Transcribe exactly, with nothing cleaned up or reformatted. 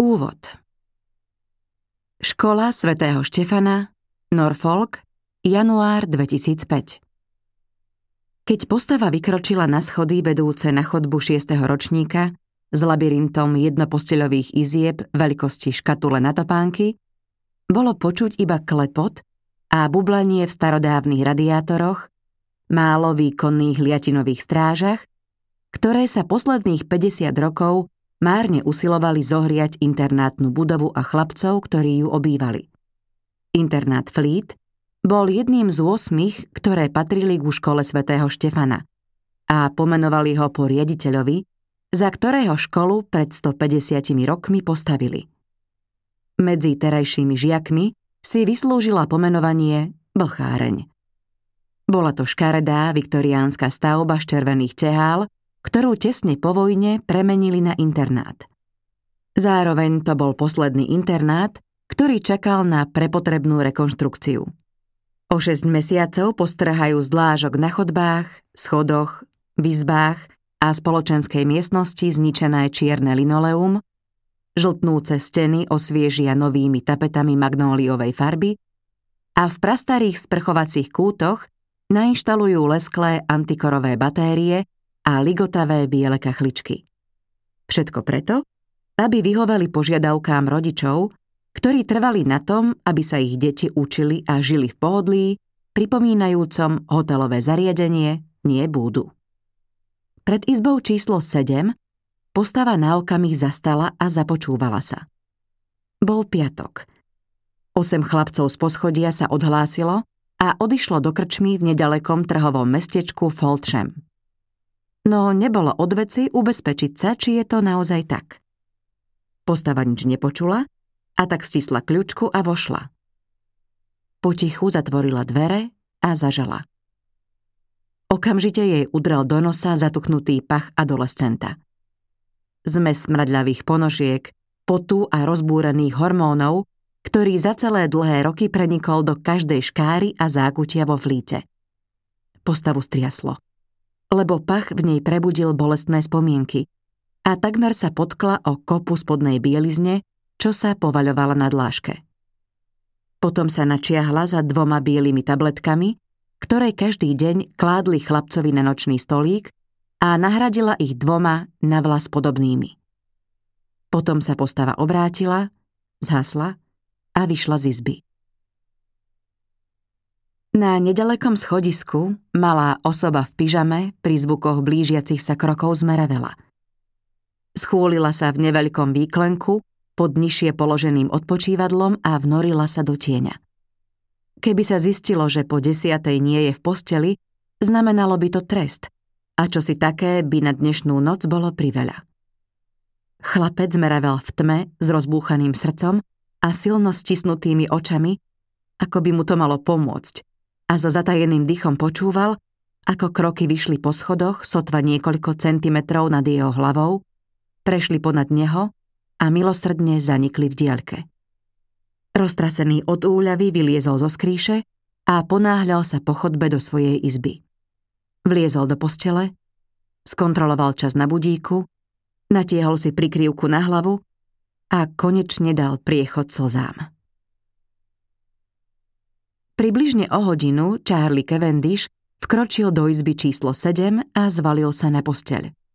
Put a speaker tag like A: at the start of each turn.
A: Úvod. Škola svätého Štefana, Norfolk, január dvetisícpäť. Keď postava vykročila na schody vedúce na chodbu šiesteho ročníka s labyrintom jednoposteľových izieb veľkosti škatule na topánky, bolo počuť iba klepot a bublanie v starodávnych radiátoroch, málo výkonných liatinových strážach, ktoré sa posledných päťdesiat rokov márne usilovali zohriať internátnu budovu a chlapcov, ktorí ju obývali. Internát Fleet bol jedným z ôsmich, ktoré patrili ku škole svätého Štefana a pomenovali ho po riaditeľovi, za ktorého školu pred stopäťdesiatimi rokmi postavili. Medzi terajšími žiakmi si vyslúžila pomenovanie Blcháreň. Bola to škaredá viktoriánska stavba z červených tehál, ktorú tesne po vojne premenili na internát. Zároveň to bol posledný internát, ktorý čakal na prepotrebnú rekonštrukciu. O šesť mesiacov postrhajú z dlážok na chodbách, schodoch, v izbách a spoločenskej miestnosti zničené čierne linoleum, žltnúce steny osviežia novými tapetami magnóliovej farby a v prastarých sprchovacích kútoch nainštalujú lesklé antikorové batérie a ligotavé biele kachličky. Všetko preto, aby vyhoveli požiadavkám rodičov, ktorí trvali na tom, aby sa ich deti učili a žili v pohodlí, pripomínajúcom hotelové zariadenie, nie búdu. Pred izbou číslo sedem postava na okamih zastala a započúvala sa. Bol piatok. Osem chlapcov z poschodia sa odhlásilo a odišlo do krčmy v nedalekom trhovom mestečku Foltsham. No nebolo od veci ubezpečiť sa, či je to naozaj tak. Postava nič nepočula a tak stisla kľúčku a vošla. Potichu zatvorila dvere a zažala. Okamžite jej udrel do nosa zatuknutý pach adolescenta. Zmes smradľavých ponožiek, potu a rozbúrených hormónov, ktorý za celé dlhé roky prenikol do každej škáry a zákutia vo Fleete. Postavu striaslo, lebo pach v nej prebudil bolestné spomienky a takmer sa potkla o kopu spodnej bielizne, čo sa povaľovala na dláške. Potom sa načiahla za dvoma bielými tabletkami, ktoré každý deň kládli chlapcovi na nočný stolík a nahradila ich dvoma na vlas podobnými. Potom sa postava obrátila, zhasla a vyšla z izby. Na nedalekom schodisku malá osoba v pyžame pri zvukoch blížiacich sa krokov zmerevela. Schúlila sa v neveľkom výklenku pod nižšie položeným odpočívadlom a vnorila sa do tieňa. Keby sa zistilo, že po desiatej nie je v posteli, znamenalo by to trest, a čosi také by na dnešnú noc bolo priveľa. Chlapec zmeravel v tme s rozbúchaným srdcom a silno stisnutými očami, ako by mu to malo pomôcť, a so zatajeným dýchom počúval, ako kroky vyšli po schodoch sotva niekoľko centimetrov nad jeho hlavou, prešli ponad neho a milosrdne zanikli v diaľke. Roztrasený od úľavy vyliezol zo skríše a ponáhľal sa po chodbe do svojej izby. Vliezol do postele, skontroloval čas na budíku, natiehol si prikryvku na hlavu a konečne dal priechod slzám. Približne o hodinu Charlie Cavendish vkročil do izby číslo sedem a zvalil sa na posteľ.